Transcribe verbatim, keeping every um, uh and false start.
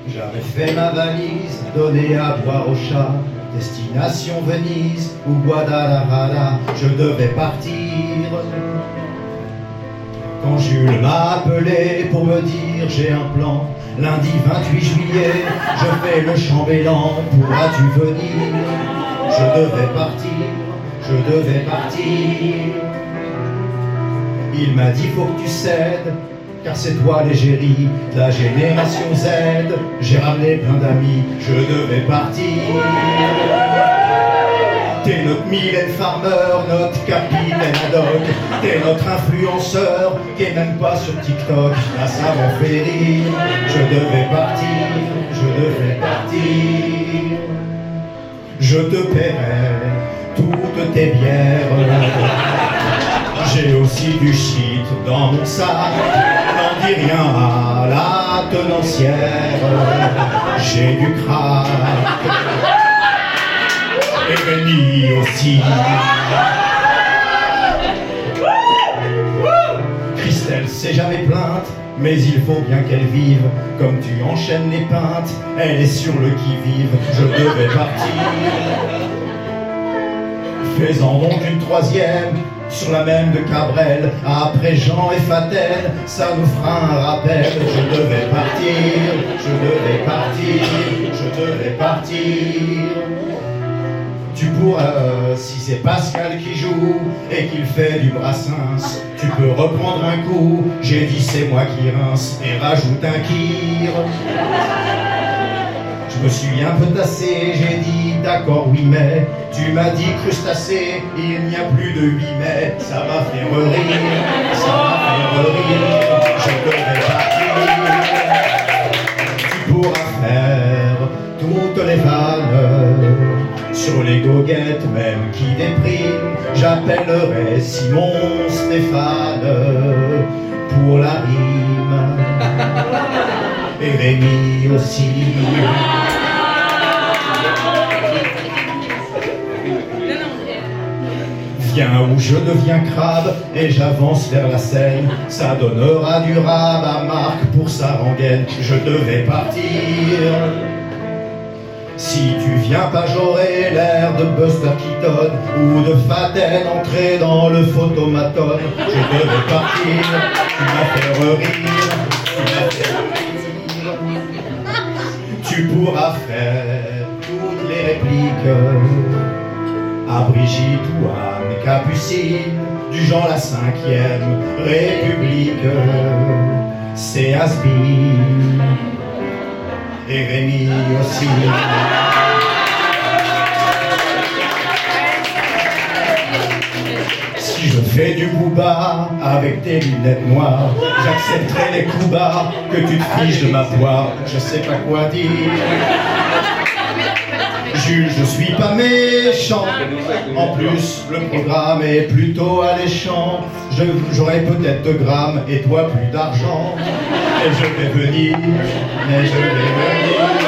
J'avais fait ma valise, donné à boire au chat. Destination Venise ou Guadalajara, je devais partir. Quand Jules m'a appelé pour me dire j'ai un plan, lundi vingt-huit juillet, je fais le chambellan, pourras-tu venir? Je devais partir, je devais partir. Il m'a dit faut que tu cèdes, car c'est toi l'égérie, la génération Z. J'ai ramené plein d'amis, je devais partir. T'es notre Mylène Farmer, notre capitaine ad hoc. T'es notre influenceur, qui est même pas sur TikTok. Là ça m'en fait rire, je devais partir, je devais partir. Je te paierai toutes tes bières. J'ai aussi du shit dans mon sac. N'en dis rien à la tenancière. J'ai du crack. Et Rémi aussi. Christelle s'est jamais plainte, mais il faut bien qu'elle vive. Comme tu enchaînes les pintes, elle est sur le qui-vive. Je devais partir. Fais-en donc une troisième, sur la même de Cabrel. Après Jean et Fatel, ça nous fera un rappel. Je devais partir, je devais partir, je devais partir. Tu pourras, euh, si c'est Pascal qui joue et qu'il fait du Brassens, tu peux reprendre un coup. J'ai dit c'est moi qui rince et rajoute un kir. Je me suis un peu tassé, j'ai dit d'accord oui mais tu m'as dit crustacé, il n'y a plus de huit mai. Ça m'a fait rire, ça m'a fait rire. Je devais partir. Tu pourras faire toutes les vannes sur les goguettes même qui dépriment. J'appellerai Simon Stéphane pour la rime. Et Rémi aussi. Viens où je deviens crabe et j'avance vers la Seine. Ça donnera du rab à Marc pour sa rengaine. Je devais partir. Si tu viens pas, j'aurai l'air de Buster Keaton ou de Faten entrer dans le photomaton. Je devais partir. Tu m'as fait rire. Tu m'as fait rire. Tu pourras faire toutes les répliques à Brigitte ou à mes Capucines, du genre la cinquième République. C'est has-been et Rémi aussi. Si je fais du booba avec tes lunettes noires, j'accepterai les coups bas que tu te fiches de ma poire. Je sais pas quoi dire. Jules, je suis pas méchant. En plus, le programme est plutôt alléchant. Je, j'aurai peut-être deux grammes et toi plus d'argent. Et je vais venir, mais je vais venir.